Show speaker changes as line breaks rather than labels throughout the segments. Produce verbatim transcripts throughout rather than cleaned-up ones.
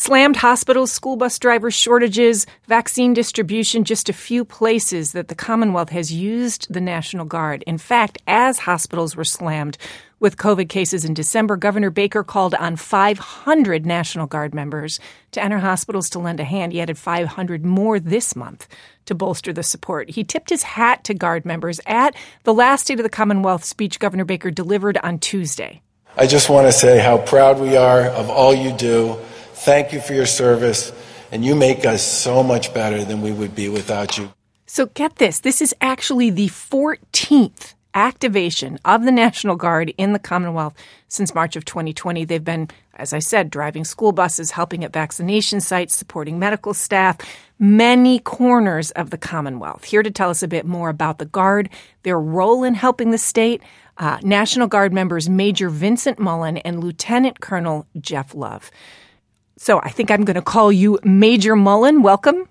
Slammed hospitals, school bus driver shortages, vaccine distribution, just a few places that the Commonwealth has used the National Guard. In fact, as hospitals were slammed with COVID cases in December, Governor Baker called on five hundred National Guard members to enter hospitals to lend a hand. He added five hundred more this month to bolster the support. He tipped his hat to Guard members at the last State of the Commonwealth speech Governor Baker delivered on Tuesday.
I just want to say how proud we are of all you do. Thank you for your service, and you make us so much better than we would be without you.
So get this, this is actually the fourteenth activation of the National Guard in the Commonwealth since March of twenty twenty. They've been, as I said, driving school buses, helping at vaccination sites, supporting medical staff, many corners of the Commonwealth. Here to tell us a bit more about the Guard, their role in helping the state, uh, National Guard members Major Vincent Mullen and Lieutenant Colonel Jeff Love. So I think I'm going to call you Major Mullen. Welcome.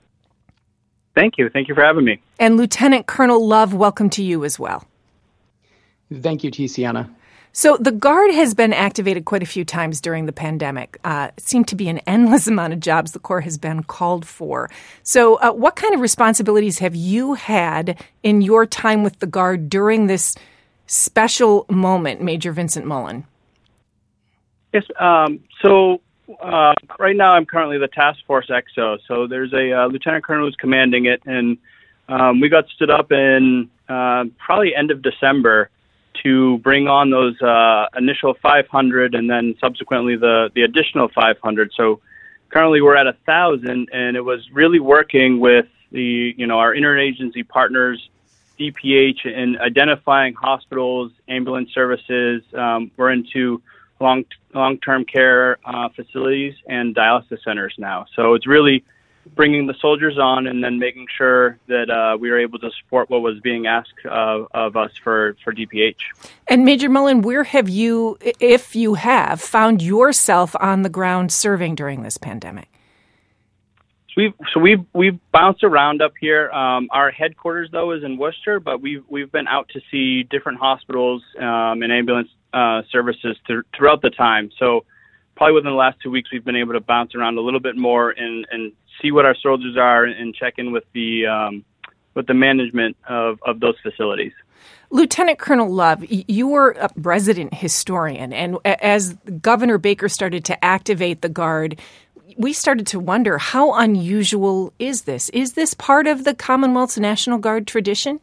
Thank you. Thank you for having me.
And Lieutenant Colonel Love, welcome to you as well.
Thank you, Tiziana.
So the Guard has been activated quite a few times during the pandemic. Uh, it seemed to be an endless amount of jobs the Corps has been called for. So uh, what kind of responsibilities have you had in your time with the Guard during this special moment, Major Vincent Mullen?
Yes. Um, so uh, right now I'm currently the Task Force X O. So there's a uh, Lieutenant Colonel who's commanding it, and um, we got stood up in uh, probably end of December to bring on those uh, initial five hundred and then subsequently the, the additional five hundred. So currently we're at one thousand, and it was really working with the, you know, our interagency partners, D P H, in identifying hospitals, ambulance services. Um, we're into long, long-term care uh, facilities and dialysis centers now. So it's really bringing the soldiers on and then making sure that uh, we were able to support what was being asked uh, of us for, for D P H.
And Major Mullen, where have you, if you have, found yourself on the ground serving during this pandemic?
So we've so we've we've bounced around up here. Um, our headquarters, though, is in Worcester, but we've we've been out to see different hospitals um, and ambulance uh, services th- throughout the time. So probably within the last two weeks, we've been able to bounce around a little bit more and, and see what our soldiers are and check in with the um, with the management of, of those facilities.
Lieutenant Colonel Love, you were a resident historian, and as Governor Baker started to activate the Guard, we started to wonder, how unusual is this? Is this part of the Commonwealth's National Guard tradition?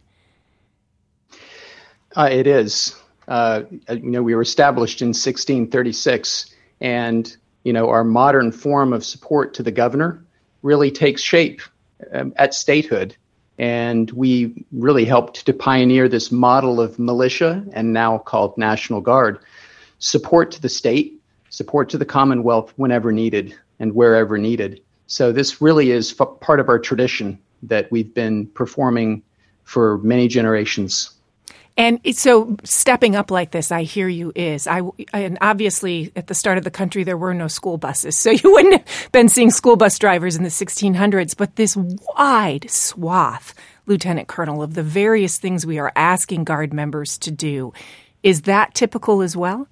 Uh, it is. Uh, you know, we were established in sixteen thirty-six, and, you know, our modern form of support to the governor really takes shape um, at statehood. And we really helped to pioneer this model of militia, and now called National Guard, support to the state, support to the Commonwealth whenever needed and wherever needed. So this really is f- part of our tradition that we've been performing for many generations.
And so stepping up like this, I hear you, is, I, and obviously at the start of the country, there were no school buses. So you wouldn't have been seeing school bus drivers in the sixteen hundreds, but this wide swath, Lieutenant Colonel, of the various things we are asking Guard members to do, is that typical as well?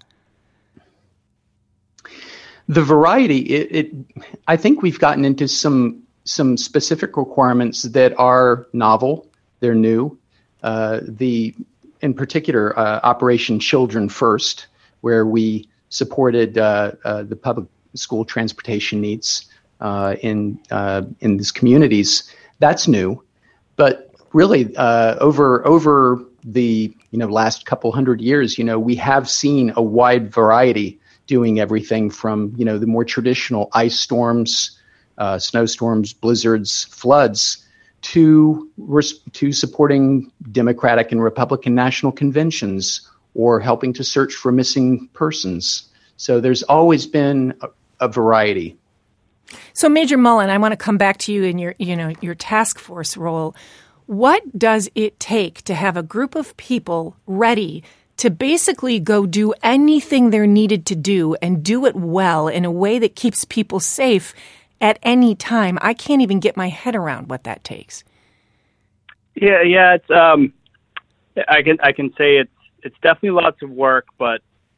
The variety, it, it I think we've gotten into some, some specific requirements that are novel, they're new. Uh, the In particular, uh, Operation Children First, where we supported uh, uh, the public school transportation needs uh, in uh, in these communities. That's new, but really uh, over over the you know last couple hundred years, you know, we have seen a wide variety, doing everything from you know the more traditional ice storms, uh, snowstorms, blizzards, floods, to to supporting Democratic and Republican national conventions or helping to search for missing persons. So there's always been a, a variety.
So Major Mullen, I want to come back to you in your, you know, your task force role. What does it take to have a group of people ready to basically go do anything they're needed to do and do it well in a way that keeps people safe at any time? I can't even get my head around what that takes.
Yeah, yeah, it's um, I can I can say it's it's definitely lots of work, but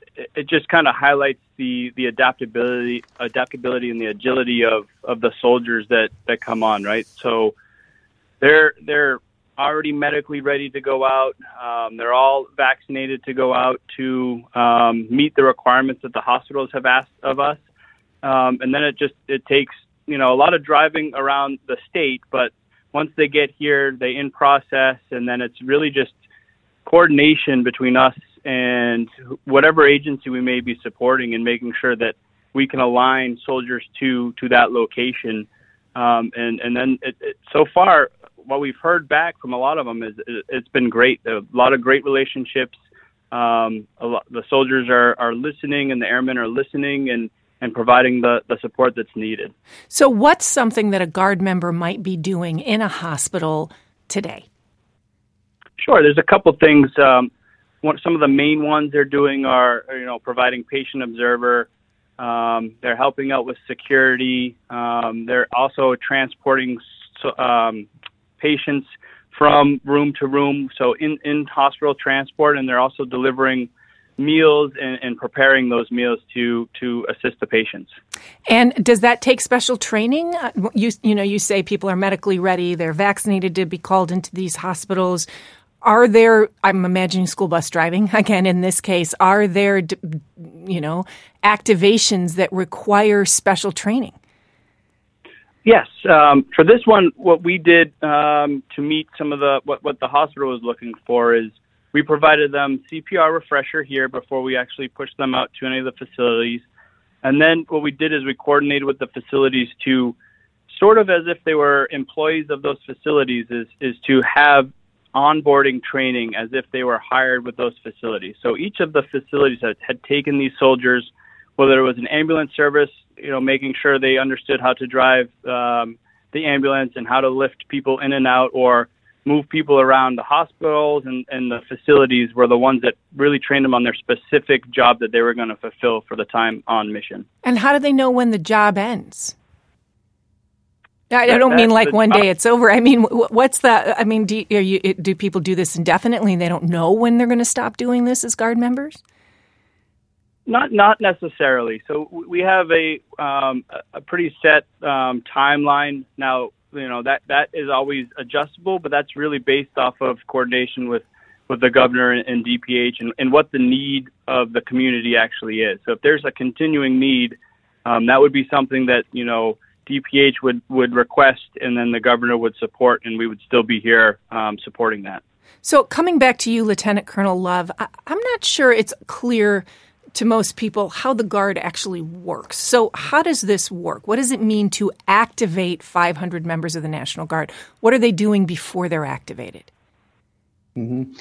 it, it just kind of highlights the, the adaptability, adaptability and the agility of, of the soldiers that, that come on, right? So they're they're already medically ready to go out. Um, they're all vaccinated to go out to um, meet the requirements that the hospitals have asked of us. Um, and then it just it takes you know a lot of driving around the state, but once they get here, they in process, and then it's really just coordination between us and whatever agency we may be supporting, and making sure that we can align soldiers to to that location. Um, and and then it, it, so far, what we've heard back from a lot of them is it, it's been great. A lot of great relationships. Um, a lot, the soldiers are, are listening, and the airmen are listening, and and providing the, the support that's needed.
So what's something that a Guard member might be doing in a hospital today?
Sure. There's a couple things. Um, one, some of the main ones they're doing are, you know, providing patient observer. Um, they're helping out with security. Um, they're also transporting um, patients from room to room, so in, in hospital transport, and they're also delivering meals and, and preparing those meals to to assist the patients.
And does that take special training? You you know, you say people are medically ready, they're vaccinated to be called into these hospitals. Are there, I'm imagining school bus driving, again, in this case, are there, you know, activations that require special training?
Yes. Um, for this one, what we did um, to meet some of the, what, what the hospital was looking for is we provided them C P R refresher here before we actually pushed them out to any of the facilities. And then what we did is we coordinated with the facilities to sort of as if they were employees of those facilities is, is to have onboarding training as if they were hired with those facilities. So each of the facilities that had taken these soldiers, whether it was an ambulance service, you know, making sure they understood how to drive um, the ambulance and how to lift people in and out, or move people around the hospitals and, and the facilities, were the ones that really trained them on their specific job that they were going to fulfill for the time on mission.
And how do they know when the job ends? I, I don't mean like one day it's over. I mean, what's the, I mean, do, are you, do people do this indefinitely and they don't know when they're going to stop doing this as Guard members?
Not not necessarily. So we have a um, a pretty set um, timeline. Now, you know, that, that is always adjustable, but that's really based off of coordination with, with the governor and, and D P H and, and what the need of the community actually is. So if there's a continuing need, um, that would be something that, you know, D P H would, would request, and then the governor would support, and we would still be here um, supporting that.
So coming back to you, Lieutenant Colonel Love, I, I'm not sure it's clear to most people how the Guard actually works. So how does this work? What does it mean to activate five hundred members of the National Guard? What are they doing before they're activated?
Mm-hmm.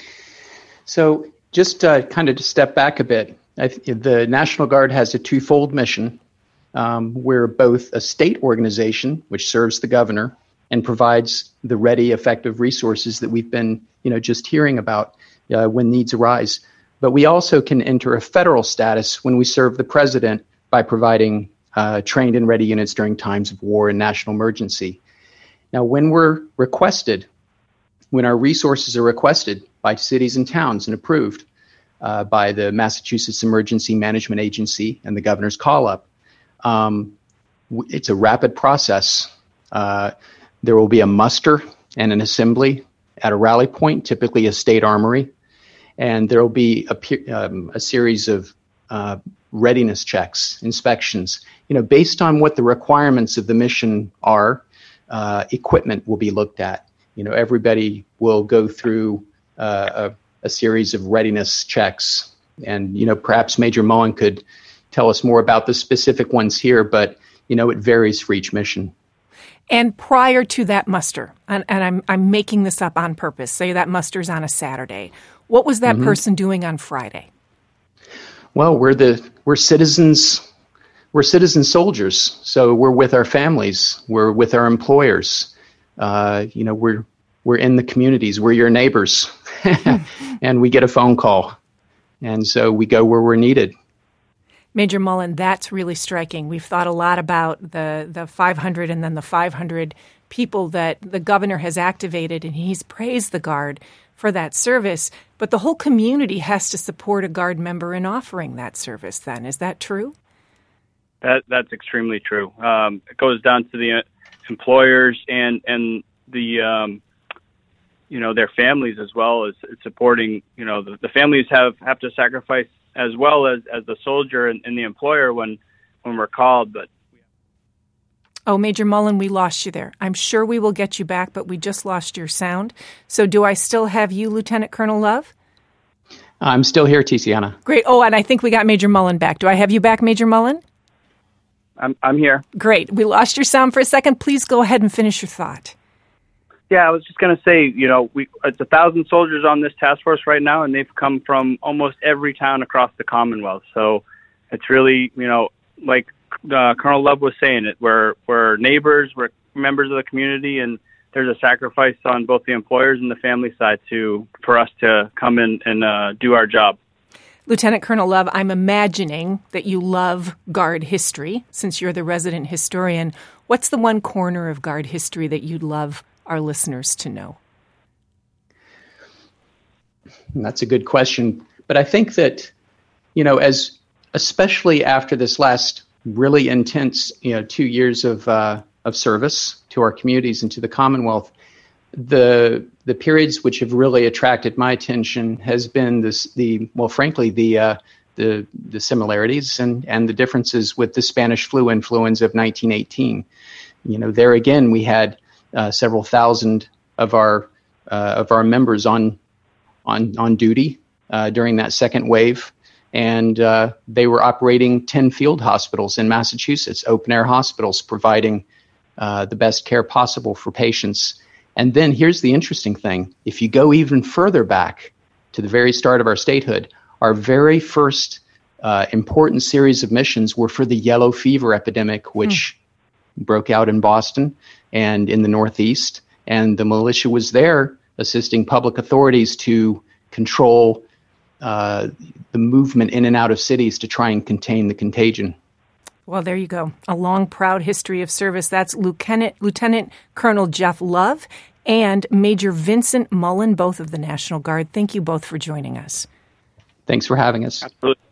So just uh, kind of to step back a bit, I th- the National Guard has a twofold mission. Um, we're both a state organization, which serves the governor and provides the ready, effective resources that we've been, you know, just hearing about uh, when needs arise. But we also can enter a federal status when we serve the president by providing uh, trained and ready units during times of war and national emergency. Now, when we're requested, when our resources are requested by cities and towns and approved uh, by the Massachusetts Emergency Management Agency and the governor's call-up, um, it's a rapid process. Uh, there will be a muster and an assembly at a rally point, typically a state armory. And there will be a, um, a series of uh, readiness checks, inspections. You know, based on what the requirements of the mission are, uh, equipment will be looked at. You know, everybody will go through uh, a, a series of readiness checks. And, you know, perhaps Major Mullen could tell us more about the specific ones here, but, you know, it varies for each mission.
And prior to that muster, and, and I'm I'm making this up on purpose, say that muster's on a Saturday, what was that mm-hmm. person doing on Friday?
Well, we're the we're citizens, we're citizen soldiers. So we're with our families, we're with our employers. Uh, you know, we're we're in the communities, we're your neighbors, and we get a phone call, and so we go where we're needed.
Major Mullen, that's really striking. We've thought a lot about the, the five hundred and then the five hundred people that the governor has activated, and he's praised the Guard for that service. But the whole community has to support a Guard member in offering that service then. Is that true?
That That's extremely true. Um, it goes down to the employers and, and the, um, you know, their families as well as supporting, you know, the, the families have, have to sacrifice as well as, as the soldier and, and the employer when, when we're called. But
Oh, Major Mullen, we lost you there. I'm sure we will get you back, but we just lost your sound. So do I still have you, Lieutenant Colonel Love?
I'm still here, Tiziana.
Great. Oh, and I think we got Major Mullen back. Do I have you back, Major Mullen?
I'm I'm here.
Great. We lost your sound for a second. Please go ahead and finish your thought.
Yeah, I was just going to say, you know, we it's a thousand soldiers on this task force right now, and they've come from almost every town across the Commonwealth. So it's really, you know, like uh, Colonel Love was saying, it we're we're neighbors, we're members of the community, and there's a sacrifice on both the employers and the family side to for us to come in and uh, do our job.
Lieutenant Colonel Love, I'm imagining that you love Guard history, since you're the resident historian. What's the one corner of Guard history that you'd love our listeners to know?
That's a good question. But I think that, you know, as especially after this last really intense, you know, two years of uh, of service to our communities and to the Commonwealth, the the periods which have really attracted my attention has been this the well, frankly, the uh, the the similarities and and the differences with the Spanish flu influenza of nineteen eighteen. You know, there again we had uh, several thousand of our uh, of our members on on on duty uh, during that second wave, and uh, they were operating ten field hospitals in Massachusetts, open air hospitals, providing uh, the best care possible for patients. And then here's the interesting thing. If you go even further back to the very start of our statehood, our very first uh, important series of missions were for the yellow fever epidemic, which mm. broke out in Boston and in the Northeast. And the militia was there assisting public authorities to control uh, the movement in and out of cities to try and contain the contagion.
Well, there you go. A long, proud history of service. That's Lieutenant, Lieutenant Colonel Jeff Love and Major Vincent Mullen, both of the National Guard. Thank you both for joining us.
Thanks for having us.
Absolutely.